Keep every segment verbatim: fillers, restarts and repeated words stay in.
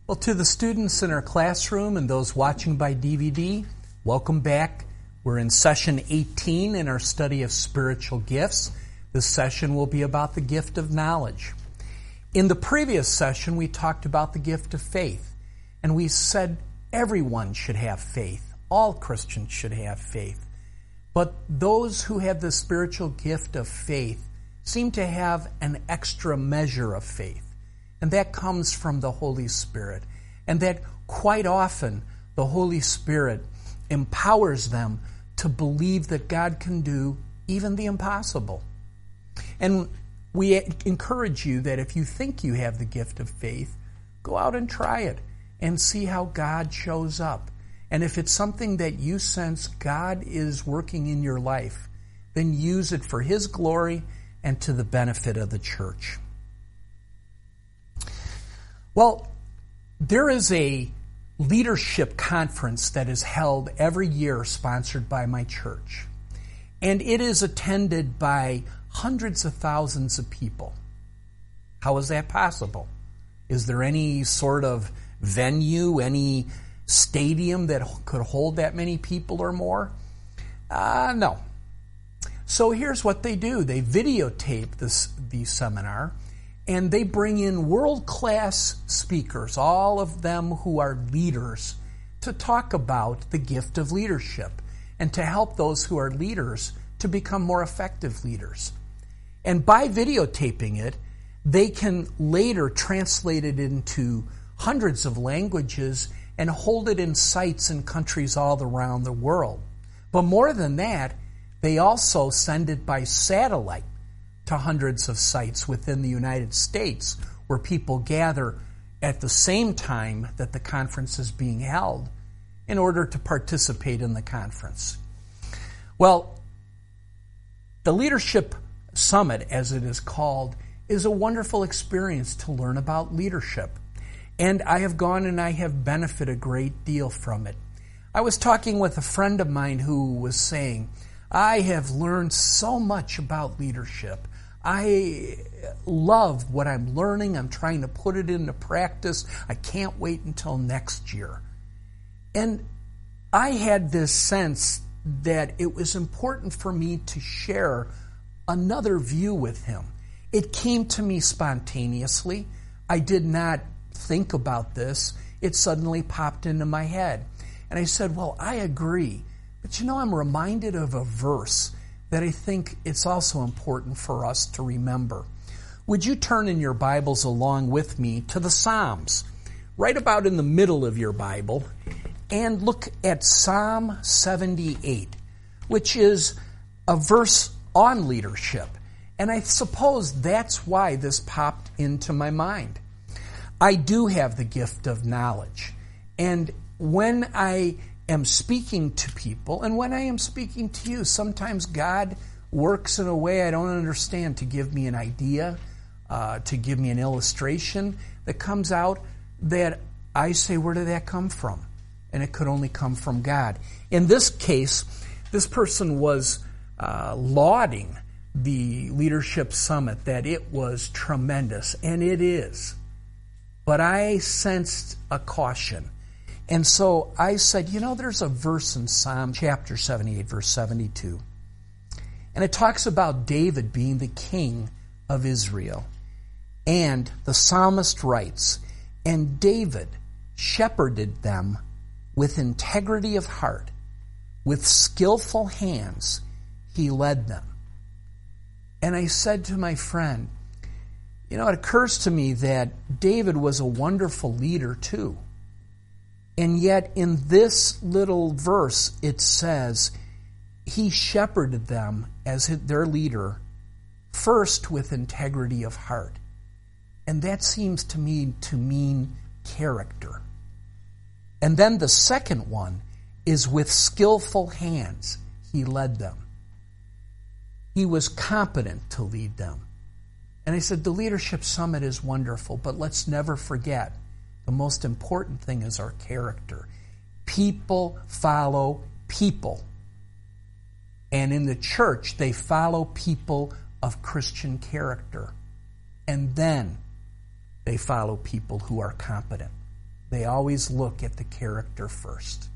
Well, to the students in our classroom and those watching by D V D, welcome back. We're in session eighteen in our study of spiritual gifts. This session will be about the gift of knowledge. In the previous session, we talked about the gift of faith, and we said everyone should have faith. All Christians should have faith. But those who have the spiritual gift of faith seem to have an extra measure of faith. And that comes from the Holy Spirit. And that quite often the Holy Spirit empowers them to believe that God can do even the impossible. And we encourage you that if you think you have the gift of faith, go out and try it and see how God shows up. And if it's something that you sense God is working in your life, then use it for His glory and to the benefit of the church. Well, there is a leadership conference that is held every year sponsored by my church. And it is attended by hundreds of thousands of people. How is that possible? Is there any sort of venue, any stadium that could hold that many people or more? Uh, no. So here's what they do. They videotape this the seminar, and they bring in world-class speakers, all of them who are leaders, to talk about the gift of leadership and to help those who are leaders to become more effective leaders. And by videotaping it, they can later translate it into hundreds of languages and hold it in sites in countries all around the world. But more than that, they also send it by satellite to hundreds of sites within the United States where people gather at the same time that the conference is being held in order to participate in the conference. Well, the Leadership Summit, as it is called, is a wonderful experience to learn about leadership. And I have gone and I have benefited a great deal from it. I was talking with a friend of mine who was saying, I have learned so much about leadership. I love what I'm learning. I'm trying to put it into practice. I can't wait until next year. And I had this sense that it was important for me to share another view with him. It came to me spontaneously. I did not think about this. It suddenly popped into my head. And I said, well, I agree. But you know, I'm reminded of a verse that I think it's also important for us to remember. Would you turn in your Bibles along with me to the Psalms, right about in the middle of your Bible, and look at Psalm seventy-eight, which is a verse on leadership. And I suppose that's why this popped into my mind. I do have the gift of knowledge. And when I am speaking to people, and when I am speaking to you, sometimes God works in a way I don't understand to give me an idea, uh, to give me an illustration that comes out that I say, where did that come from? And it could only come from God. In this case, this person was uh, lauding the Leadership Summit, that it was tremendous, and it is. But I sensed a caution. And so I said, you know, there's a verse in Psalm chapter seventy-eight, verse seventy-two. And it talks about David being the king of Israel. And the psalmist writes, and David shepherded them with integrity of heart, with skillful hands he led them. And I said to my friend, you know, it occurs to me that David was a wonderful leader too. And yet in this little verse, it says he shepherded them as their leader, first with integrity of heart. And that seems to me to mean character. And then the second one is with skillful hands he led them. He was competent to lead them. And I said, the Leadership Summit is wonderful, but let's never forget, the most important thing is our character. People follow people. And in the church, they follow people of Christian character. And then they follow people who are competent. They always look at the character first.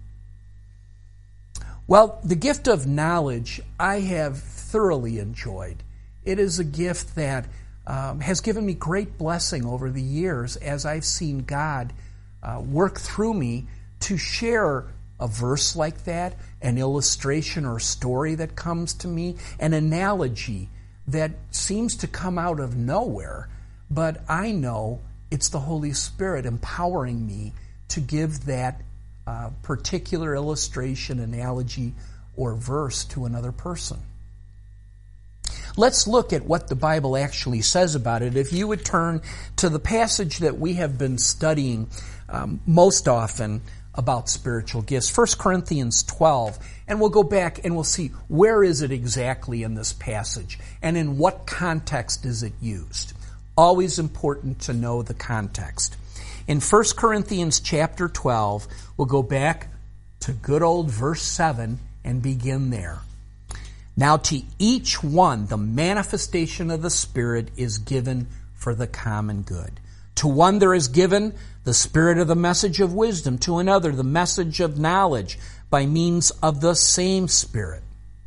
Well, the gift of knowledge I have thoroughly enjoyed. It is a gift that um, has given me great blessing over the years as I've seen God uh, work through me to share a verse like that, an illustration or story that comes to me, an analogy that seems to come out of nowhere, but I know it's the Holy Spirit empowering me to give that uh, particular illustration, analogy, or verse to another person. Let's look at what the Bible actually says about it. If you would turn to the passage that we have been studying um, most often about spiritual gifts, First Corinthians twelve, and we'll go back and we'll see where is it exactly in this passage and in what context is it used. Always important to know the context. In First Corinthians chapter twelve, we'll go back to good old verse seven and begin there. Now to each one the manifestation of the Spirit is given for the common good. To one there is given the Spirit of the message of wisdom, to another the message of knowledge by means of the same Spirit.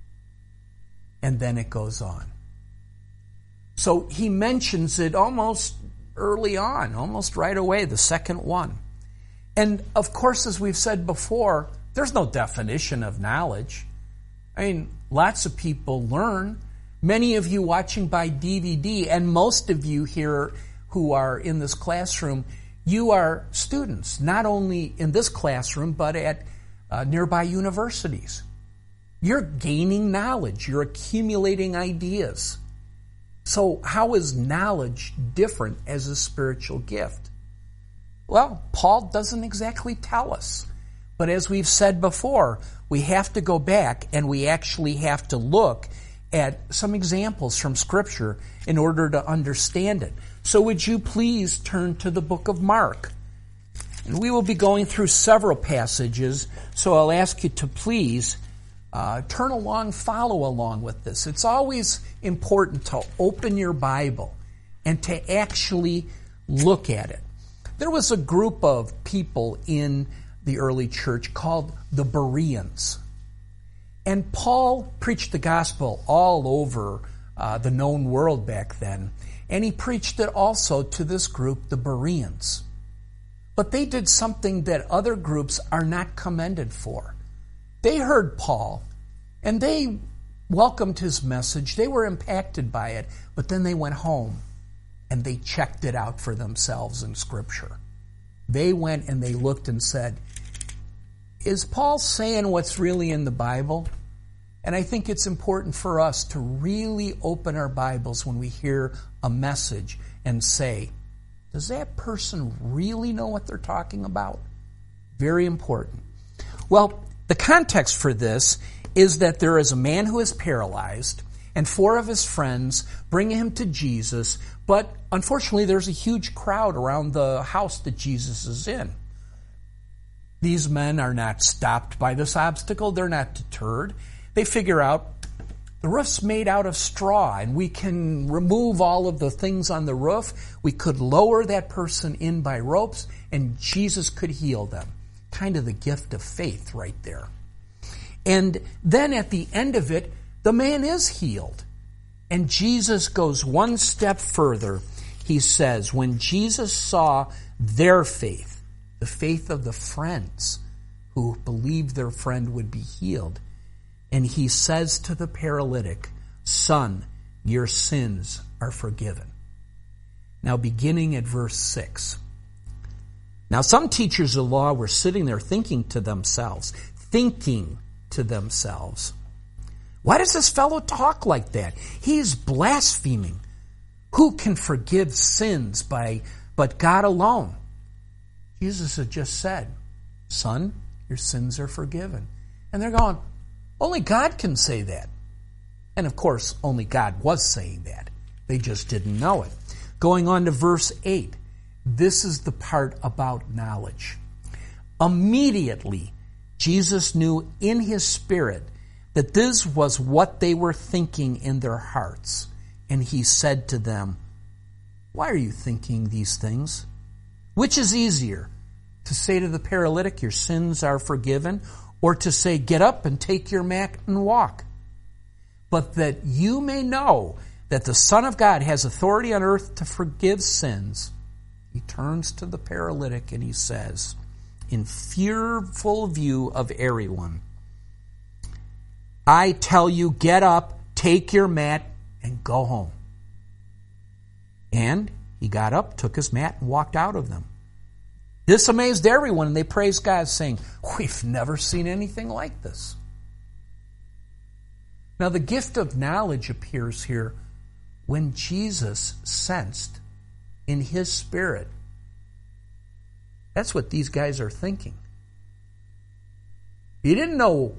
And then it goes on. So he mentions it almost early on, almost right away, the second one. And of course, as we've said before, there's no definition of knowledge. I mean, lots of people learn. Many of you watching by D V D, and most of you here who are in this classroom, you are students, not only in this classroom, but at uh, nearby universities. You're gaining knowledge. You're accumulating ideas. So how is knowledge different as a spiritual gift? Well, Paul doesn't exactly tell us. But as we've said before, we have to go back and we actually have to look at some examples from Scripture in order to understand it. So would you please turn to the book of Mark? And we will be going through several passages, so I'll ask you to please uh, turn along, follow along with this. It's always important to open your Bible and to actually look at it. There was a group of people in the early church called the Bereans. And Paul preached the gospel all over uh, the known world back then. And he preached it also to this group, the Bereans. But they did something that other groups are not commended for. They heard Paul, and they welcomed his message. They were impacted by it, but then they went home, and they checked it out for themselves in Scripture. They went and they looked and said, is Paul saying what's really in the Bible? And I think it's important for us to really open our Bibles when we hear a message and say, does that person really know what they're talking about? Very important. Well, the context for this is that there is a man who is paralyzed, and four of his friends bring him to Jesus, but unfortunately there's a huge crowd around the house that Jesus is in. These men are not stopped by this obstacle. They're not deterred. They figure out the roof's made out of straw, and we can remove all of the things on the roof. We could lower that person in by ropes, and Jesus could heal them. Kind of the gift of faith right there. And then at the end of it, the man is healed. And Jesus goes one step further. He says, when Jesus saw their faith, the faith of the friends who believed their friend would be healed, and he says to the paralytic, son, your sins are forgiven. Now beginning at verse six. Now some teachers of the law were sitting there thinking to themselves, thinking to themselves, why does this fellow talk like that? He's blaspheming. Who can forgive sins by but God alone? Jesus had just said, son, your sins are forgiven. And they're going, only God can say that. And of course, only God was saying that. They just didn't know it. Going on to verse eight. This is the part about knowledge. Immediately, Jesus knew in his spirit that this was what they were thinking in their hearts. And he said to them, why are you thinking these things? Which is easier, to to say to the paralytic, your sins are forgiven, or to say, get up and take your mat and walk. But that you may know that the Son of God has authority on earth to forgive sins. He turns to the paralytic and he says, in fearful view of everyone, I tell you, get up, take your mat, and go home. And he got up, took his mat, and walked out of them. This amazed everyone, and they praised God, saying, we've never seen anything like this. Now, the gift of knowledge appears here when Jesus sensed in his spirit. That's what these guys are thinking. He didn't know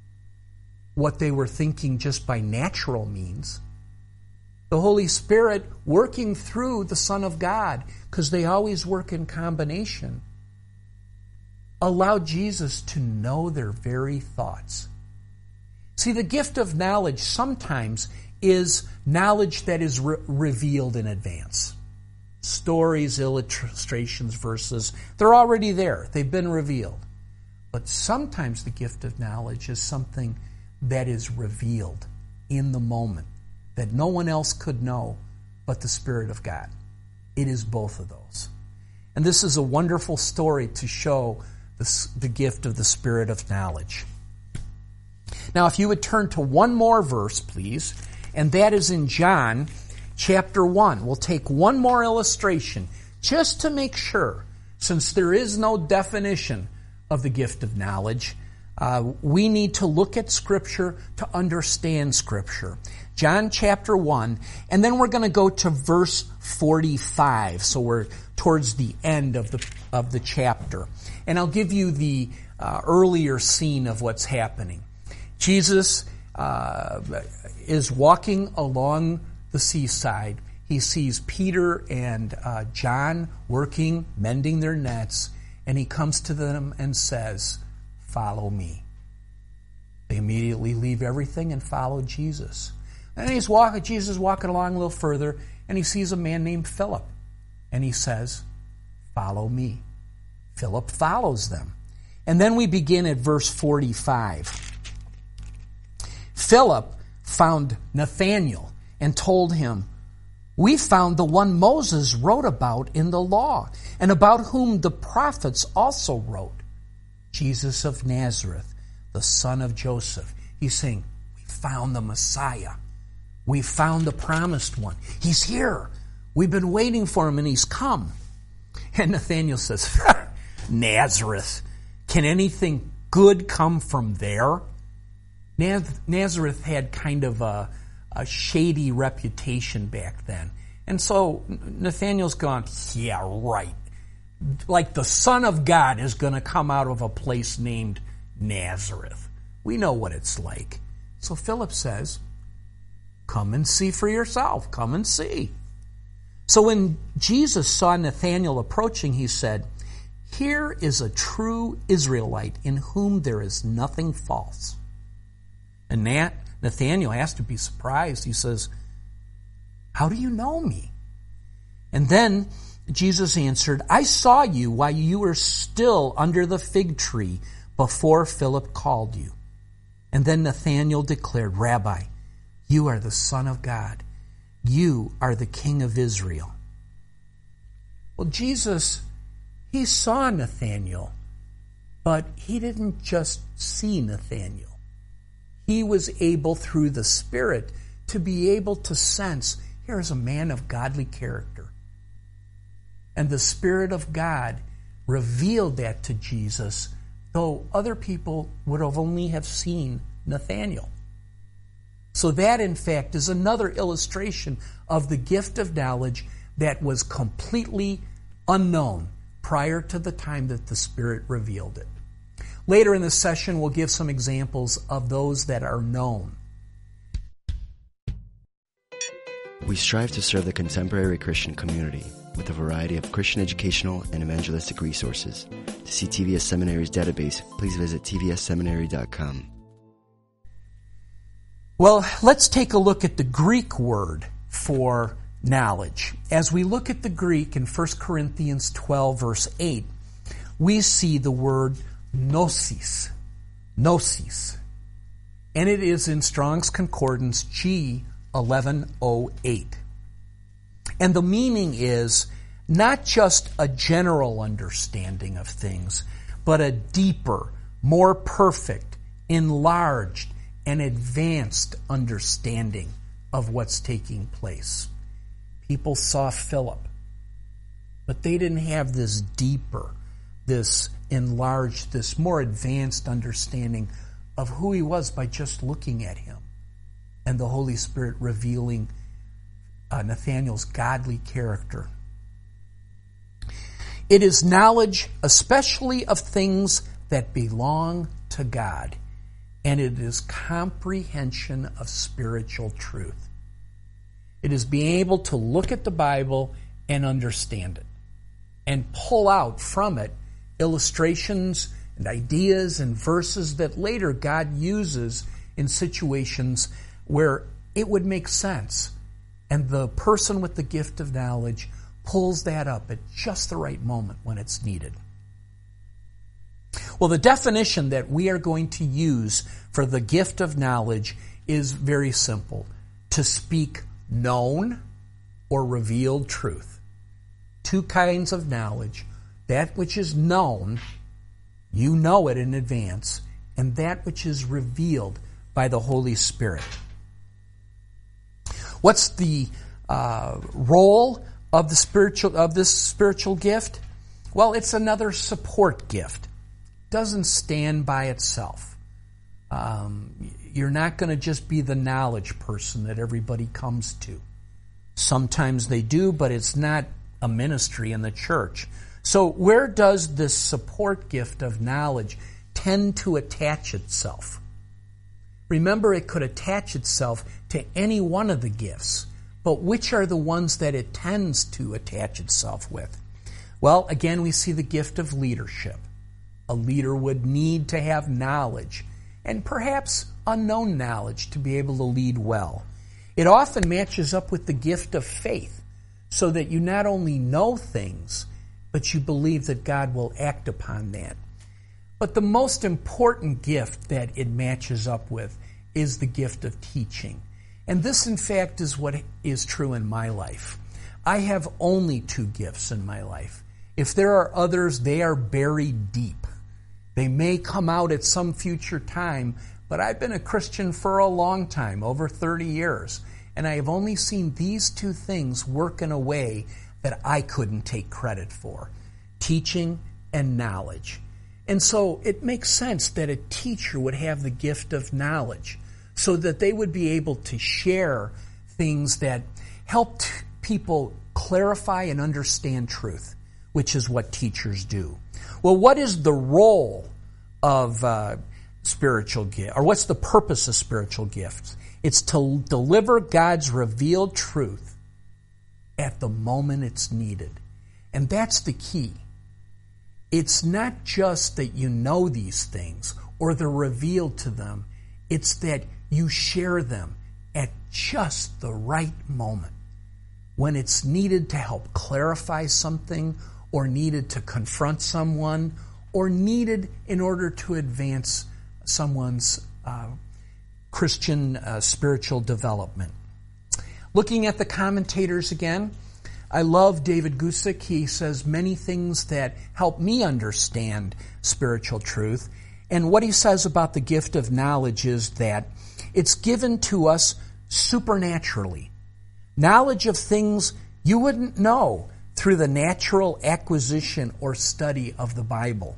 what they were thinking just by natural means. The Holy Spirit working through the Son of God, because they always work in combination, allowed Jesus to know their very thoughts. See, the gift of knowledge sometimes is knowledge that is re- revealed in advance. Stories, illustrations, verses, they're already there. They've been revealed. But sometimes the gift of knowledge is something that is revealed in the moment, that no one else could know but the Spirit of God. It is both of those. And this is a wonderful story to show the, the gift of the Spirit of knowledge. Now, if you would turn to one more verse, please, and that is in John chapter one. We'll take one more illustration just to make sure, since there is no definition of the gift of knowledge, uh, we need to look at Scripture to understand Scripture. John chapter one, and then we're going to go to verse forty-five, so we're towards the end of the of the chapter. And I'll give you the uh, earlier scene of what's happening. Jesus uh, is walking along the seaside. He sees Peter and uh, John working, mending their nets, and he comes to them and says, follow me. They immediately leave everything and follow Jesus. And he's walking, Jesus is walking along a little further, and he sees a man named Philip. And he says, follow me. Philip follows them. And then we begin at verse forty-five. Philip found Nathanael and told him, we found the one Moses wrote about in the law, and about whom the prophets also wrote, Jesus of Nazareth, the son of Joseph. He's saying, we found the Messiah. We found the promised one. He's here. We've been waiting for him, and he's come. And Nathanael says, Nazareth, can anything good come from there? Nazareth had kind of a, a shady reputation back then. And so Nathanael's gone, yeah, right. Like the Son of God is going to come out of a place named Nazareth. We know what it's like. So Philip says, come and see for yourself. Come and see. So when Jesus saw Nathanael approaching, he said, here is a true Israelite in whom there is nothing false. And Nat, Nathanael has to be surprised. He says, how do you know me? And then Jesus answered, I saw you while you were still under the fig tree before Philip called you. And then Nathanael declared, Rabbi, you are the Son of God. You are the King of Israel. Well, Jesus, he saw Nathanael, but he didn't just see Nathanael. He was able, through the Spirit, to be able to sense, here is a man of godly character. And the Spirit of God revealed that to Jesus, though other people would have only have seen Nathanael. So that, in fact, is another illustration of the gift of knowledge that was completely unknown prior to the time that the Spirit revealed it. Later in the session, we'll give some examples of those that are known. We strive to serve the contemporary Christian community with a variety of Christian educational and evangelistic resources. To see T V S Seminary's database, please visit t v s seminary dot com. Well, let's take a look at the Greek word for knowledge. As we look at the Greek in First Corinthians twelve, verse eight, we see the word gnosis. Gnosis. And it is in Strong's Concordance G eleven oh eight. And the meaning is not just a general understanding of things, but a deeper, more perfect, enlarged, and advanced understanding of what's taking place. People saw Philip, but they didn't have this deeper, this enlarged, this more advanced understanding of who he was by just looking at him, and the Holy Spirit revealing uh, Nathanael's godly character. It is knowledge, especially of things that belong to God, and it is comprehension of spiritual truth. It is being able to look at the Bible and understand it, and pull out from it illustrations and ideas and verses that later God uses in situations where it would make sense. And the person with the gift of knowledge pulls that up at just the right moment when it's needed. Well, the definition that we are going to use for the gift of knowledge is very simple: to speak known or revealed truth. Two kinds of knowledge: that which is known, you know it in advance, and that which is revealed by the Holy Spirit. What's the uh, role of the spiritual of this spiritual gift? Well, it's another support gift. It doesn't stand by itself. Um, you're not going to just be the knowledge person that everybody comes to. Sometimes they do, but it's not a ministry in the church. So where does this support gift of knowledge tend to attach itself? Remember, it could attach itself to any one of the gifts, but which are the ones that it tends to attach itself with? Well, again, we see the gift of leadership. A leader would need to have knowledge, and perhaps unknown knowledge, to be able to lead well. It often matches up with the gift of faith, so that you not only know things, but you believe that God will act upon that. But the most important gift that it matches up with is the gift of teaching. And this, in fact, is what is true in my life. I have only two gifts in my life. If there are others, they are buried deep. They may come out at some future time, but I've been a Christian for a long time, over thirty years, and I have only seen these two things work in a way that I couldn't take credit for: teaching and knowledge. And so it makes sense that a teacher would have the gift of knowledge, so that they would be able to share things that helped people clarify and understand truth, which is what teachers do. Well, what is the role of uh, spiritual gift, or what's the purpose of spiritual gifts? It's to deliver God's revealed truth at the moment it's needed. And that's the key. It's not just that you know these things or they're revealed to them. It's that you share them at just the right moment, when it's needed to help clarify something, or needed to confront someone, or needed in order to advance someone's uh, Christian uh, spiritual development. Looking at the commentators again, I love David Gusick. He says many things that help me understand spiritual truth. And what he says about the gift of knowledge is that it's given to us supernaturally. Knowledge of things you wouldn't know through the natural acquisition or study of the Bible.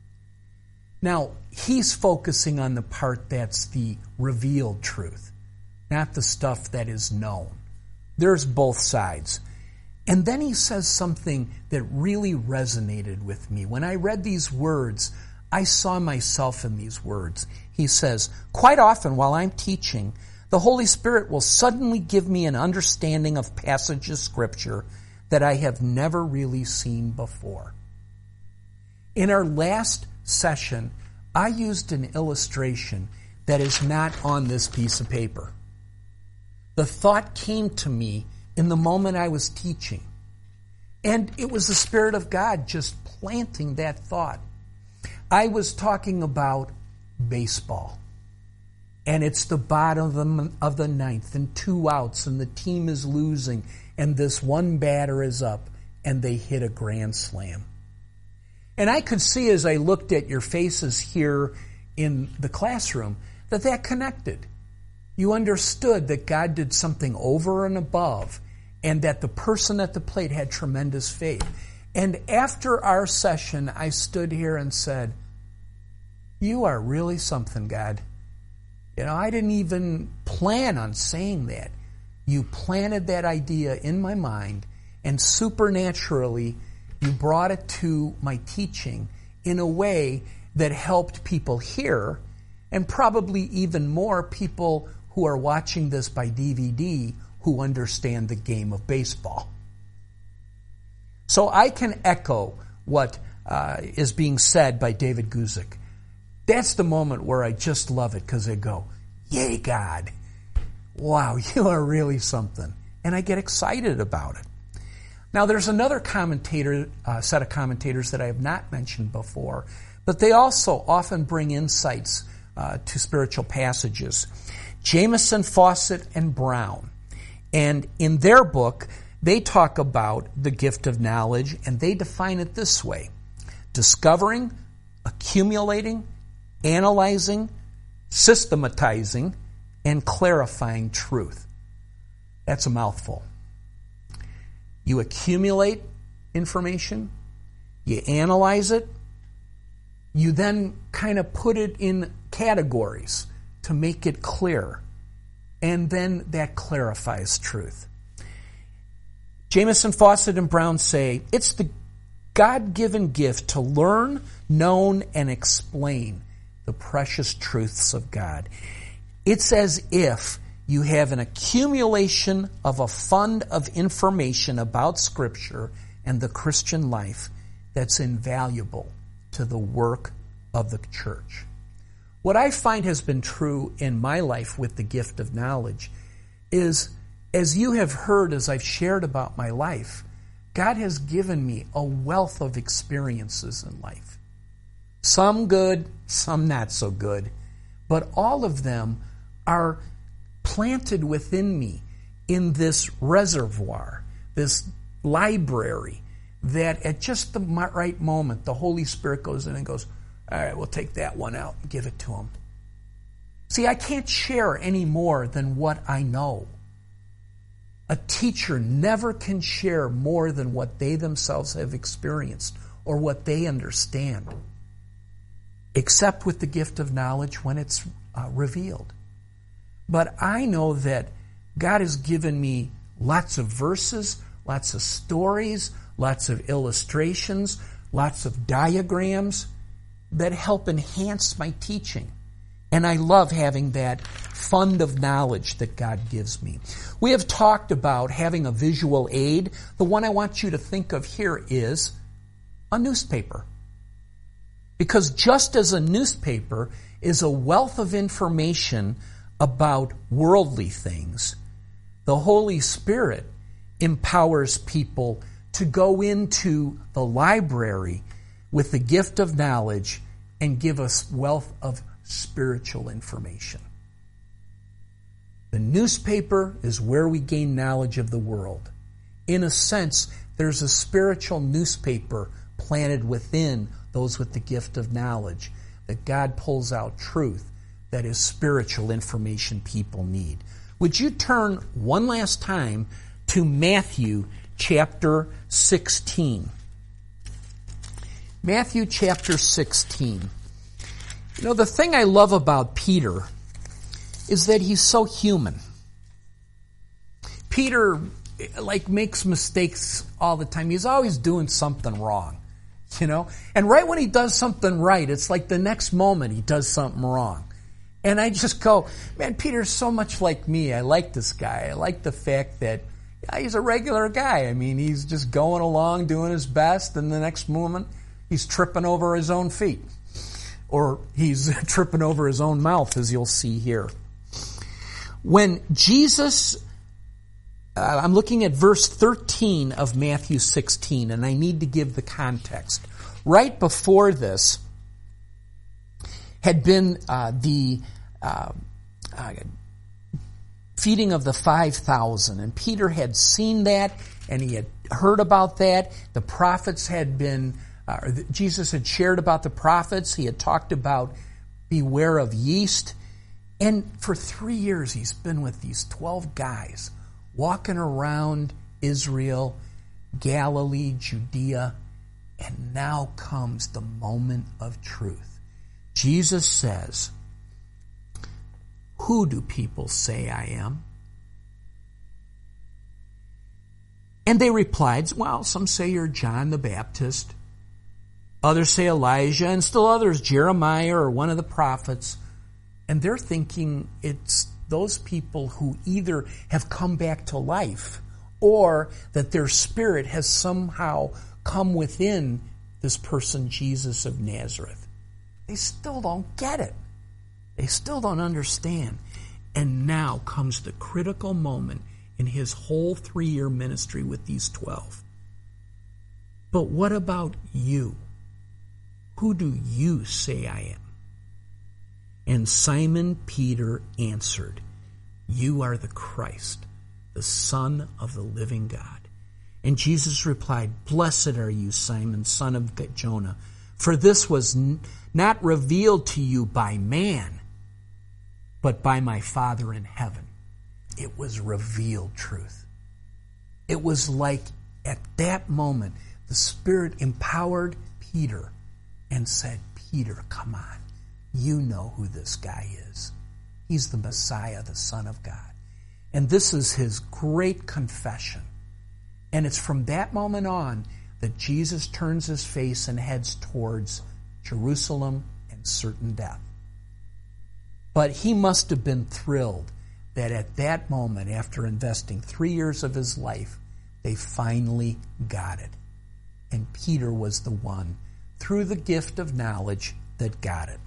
Now, he's focusing on the part that's the revealed truth, not the stuff that is known. There's both sides. And then he says something that really resonated with me. When I read these words, I saw myself in these words. He says, quite often while I'm teaching, the Holy Spirit will suddenly give me an understanding of passages of Scripture that I have never really seen before. In our last session, I used an illustration that is not on this piece of paper. The thought came to me in the moment I was teaching. And it was the Spirit of God just planting that thought. I was talking about baseball. And it's the bottom of the, of the ninth and two outs and the team is losing and this one batter is up and they hit a grand slam. And I could see as I looked at your faces here in the classroom that that connected. You understood that God did something over and above and that the person at the plate had tremendous faith. And after our session, I stood here and said, "You are really something, God." You know, I didn't even plan on saying that. You planted that idea in my mind, and supernaturally, you brought it to my teaching in a way that helped people hear, and probably even more people who are watching this by D V D who understand the game of baseball. So I can echo what uh, is being said by David Guzik. That's the moment where I just love it because I go, "Yay, God. Wow, you are really something." And I get excited about it. Now, there's another commentator, uh, set of commentators that I have not mentioned before, but they also often bring insights uh, to spiritual passages. Jamieson, Fawcett, and Brown. And in their book, they talk about the gift of knowledge, and they define it this way: discovering, accumulating, analyzing, systematizing, and clarifying truth. That's a mouthful. You accumulate information, you analyze it, you then kind of put it in categories to make it clear, and then that clarifies truth. Jamieson, Fawcett, and Brown say it's the God-given gift to learn, know, and explain the precious truths of God. It's as if you have an accumulation of a fund of information about Scripture and the Christian life that's invaluable to the work of the church. What I find has been true in my life with the gift of knowledge is, as you have heard as I've shared about my life, God has given me a wealth of experiences in life. Some good, some not so good, but all of them are planted within me in this reservoir, this library, that at just the right moment, the Holy Spirit goes in and goes, "All right, we'll take that one out and give it to him." See, I can't share any more than what I know. A teacher never can share more than what they themselves have experienced or what they understand, except with the gift of knowledge when it's uh, revealed. But I know that God has given me lots of verses, lots of stories, lots of illustrations, lots of diagrams that help enhance my teaching. And I love having that fund of knowledge that God gives me. We have talked about having a visual aid. The one I want you to think of here is a newspaper. Because just as a newspaper is a wealth of information about worldly things, the Holy Spirit empowers people to go into the library with the gift of knowledge and give us wealth of spiritual information. The newspaper is where we gain knowledge of the world. In a sense, there's a spiritual newspaper planted within those with the gift of knowledge, that God pulls out truth that is spiritual information people need. Would you turn one last time to Matthew chapter sixteen? Matthew chapter sixteen. You know, the thing I love about Peter is that he's so human. Peter, like, makes mistakes all the time. He's always doing something wrong, you know? And right when he does something right, it's like the next moment he does something wrong. And I just go, man, Peter's so much like me. I like this guy. I like the fact that yeah, he's a regular guy. I mean, he's just going along, doing his best, and the next moment he's tripping over his own feet. Or he's tripping over his own mouth, as you'll see here. When Jesus uh, I'm looking at verse thirteen of Matthew sixteen, and I need to give the context. Right before this had been uh, the uh, uh, feeding of the five thousand, and Peter had seen that, and he had heard about that. The prophets had been, uh, Jesus had shared about the prophets. He had talked about beware of yeast. And for three years, he's been with these twelve guys walking around Israel, Galilee, Judea, and now comes the moment of truth. Jesus says, "Who do people say I am?" And they replied, "Well, some say you're John the Baptist. Others say Elijah, and still others Jeremiah or one of the prophets." And they're thinking it's those people who either have come back to life or that their spirit has somehow come within this person, Jesus of Nazareth. They still don't get it. They still don't understand. And now comes the critical moment in his whole three-year ministry with these twelve. "But what about you? Who do you say I am?" And Simon Peter answered, "You are the Christ, the Son of the living God." And Jesus replied, "Blessed are you, Simon, son of Jonah, for this was n- not revealed to you by man, but by my Father in heaven." It was revealed truth. It was like at that moment, the Spirit empowered Peter and said, "Peter, come on. You know who this guy is. He's the Messiah, the Son of God." And this is his great confession. And it's from that moment on that Jesus turns his face and heads towards Jerusalem and certain death. But he must have been thrilled that at that moment, after investing three years of his life, they finally got it. And Peter was the one, through the gift of knowledge, that got it.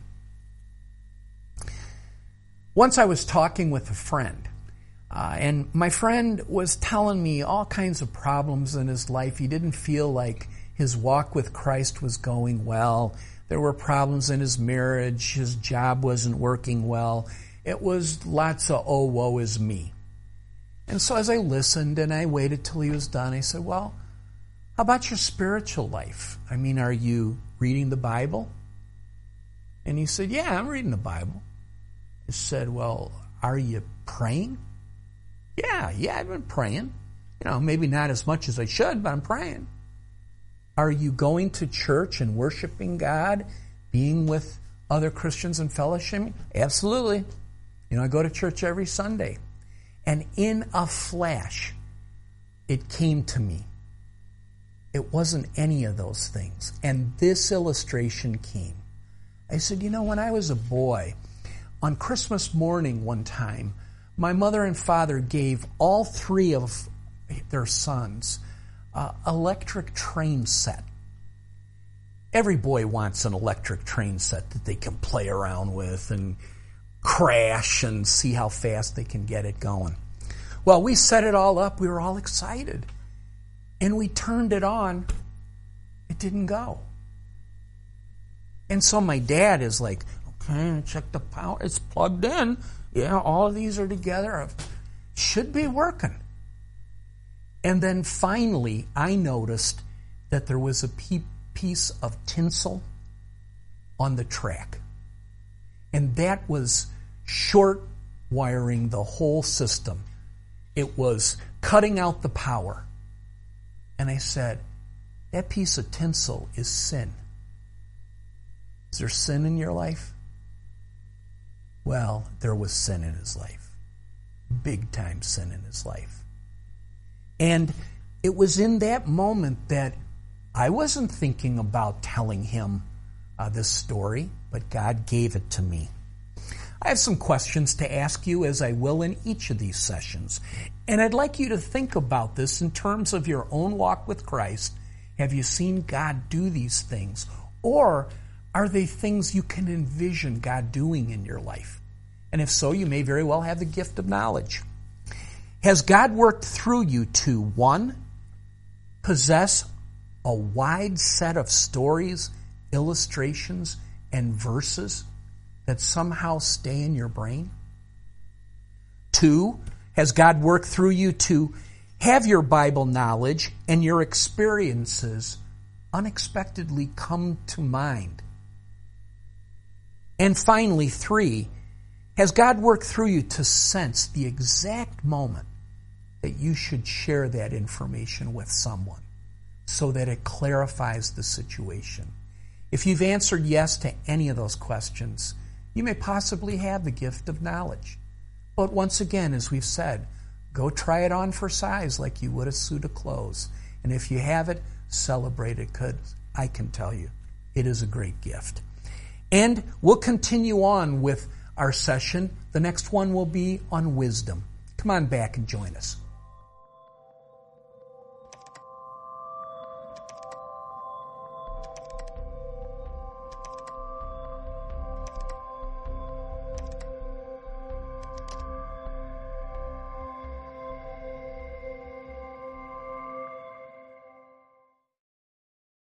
Once I was talking with a friend, uh, and my friend was telling me all kinds of problems in his life. He didn't feel like his walk with Christ was going well. There were problems in his marriage. His job wasn't working well. It was lots of, oh, woe is me. And so as I listened and I waited till he was done, I said, "Well, how about your spiritual life? I mean, are you reading the Bible?" And he said, "Yeah, I'm reading the Bible." I said, "Well, are you praying?" Yeah, yeah, I've been praying. You know, maybe not as much as I should, but I'm praying. "Are you going to church and worshiping God, being with other Christians and fellowshipping?" Absolutely. You know, I go to church every Sunday. And in a flash, it came to me. It wasn't any of those things. And this illustration came. I said, you know, when I was a boy, on Christmas morning one time, my mother and father gave all three of their sons uh, electric train set. Every boy wants an electric train set that they can play around with and crash and see how fast they can get it going. Well, we set it all up. We were all excited. And we turned it on. It didn't go. And so my dad is like, okay, check the power. It's plugged in. Yeah, all of these are together. Should be working. And then finally, I noticed that there was a piece of tinsel on the track. And that was short wiring the whole system. It was cutting out the power. And I said, that piece of tinsel is sin. Is there sin in your life? Well, there was sin in his life. Big time sin in his life. And it was in that moment that I wasn't thinking about telling him uh, this story, but God gave it to me. I have some questions to ask you, as I will in each of these sessions. And I'd like you to think about this in terms of your own walk with Christ. Have you seen God do these things? Or are they things you can envision God doing in your life? And if so, you may very well have the gift of knowledge. Has God worked through you to, one, possess a wide set of stories, illustrations, and verses that somehow stay in your brain? Two, has God worked through you to have your Bible knowledge and your experiences unexpectedly come to mind? And finally, three, has God worked through you to sense the exact moment that you should share that information with someone so that it clarifies the situation? If you've answered yes to any of those questions, you may possibly have the gift of knowledge. But once again, as we've said, go try it on for size like you would a suit of clothes. And if you have it, celebrate it, because I can tell you, it is a great gift. And we'll continue on with our session. The next one will be on wisdom. Come on back and join us.